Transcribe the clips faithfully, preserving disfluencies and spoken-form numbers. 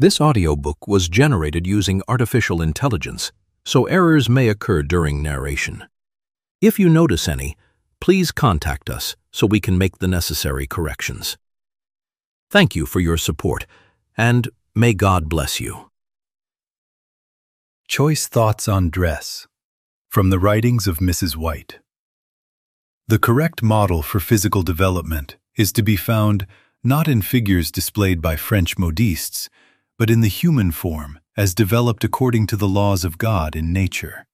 This audiobook was generated using artificial intelligence, so errors may occur during narration. If you notice any, please contact us so we can make the necessary corrections. Thank you for your support, and may God bless you. Choice Thoughts on Dress, from the writings of Missus White. The correct model for physical development is to be found not in figures displayed by French modistes, but in the human form as developed according to the laws of God in nature.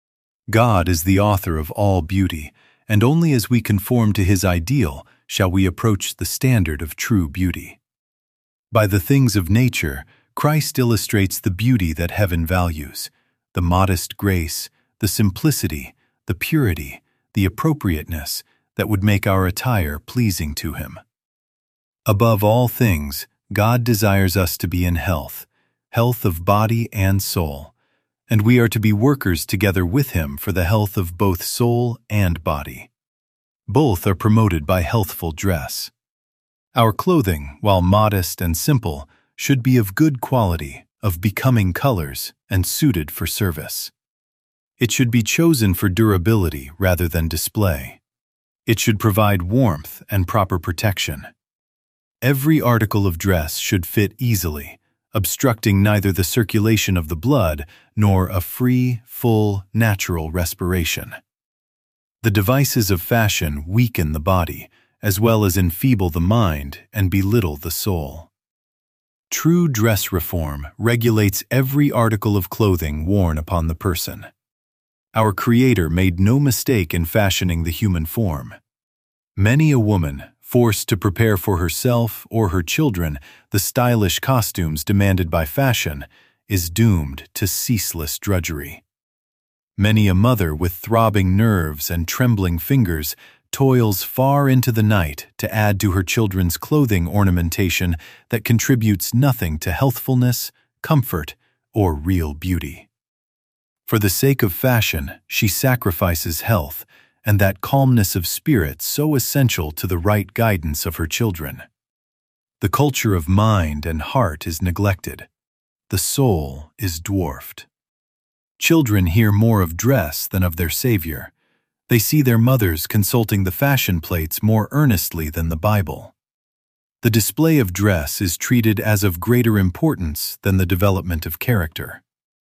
God is the author of all beauty, and only as we conform to His ideal shall we approach the standard of true beauty. By the things of nature, Christ illustrates the beauty that heaven values, the modest grace, the simplicity, the purity, the appropriateness that would make our attire pleasing to Him. Above all things, God desires us to be in health, health of body and soul, and we are to be workers together with Him for the health of both soul and body. Both are promoted by healthful dress. Our clothing, while modest and simple, should be of good quality, of becoming colors, and suited for service. It should be chosen for durability rather than display. It should provide warmth and proper protection. Every article of dress should fit easily, obstructing neither the circulation of the blood nor a free, full, natural respiration. The devices of fashion weaken the body, as well as enfeeble the mind and belittle the soul. True dress reform regulates every article of clothing worn upon the person. Our Creator made no mistake in fashioning the human form. Many a woman, forced to prepare for herself or her children the stylish costumes demanded by fashion, is doomed to ceaseless drudgery. Many a mother with throbbing nerves and trembling fingers toils far into the night to add to her children's clothing ornamentation that contributes nothing to healthfulness, comfort, or real beauty. For the sake of fashion, she sacrifices health and that calmness of spirit so essential to the right guidance of her children. The culture of mind and heart is neglected. The soul is dwarfed. Children hear more of dress than of their Savior. They see their mothers consulting the fashion plates more earnestly than the Bible. The display of dress is treated as of greater importance than the development of character.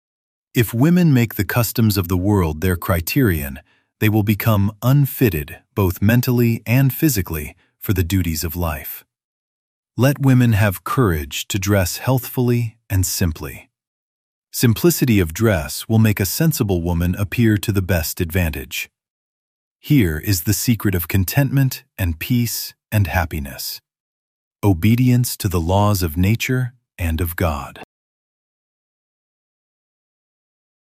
If women make the customs of the world their criterion, they will become unfitted, both mentally and physically, for the duties of life. Let women have courage to dress healthfully and simply. Simplicity of dress will make a sensible woman appear to the best advantage. Here is the secret of contentment and peace and happiness. Obedience to the laws of nature and of God.